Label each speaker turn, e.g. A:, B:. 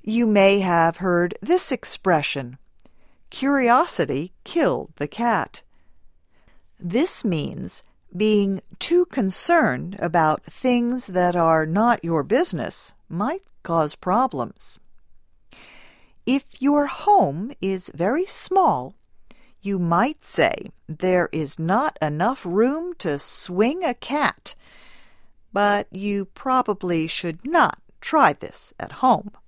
A: You may have heard this expression, curiosity killed the cat. This means being too concerned about things that are not your business might cause problems. If your home is very small, you might say there is not enough room to swing a cat, but you probably should not try this at home.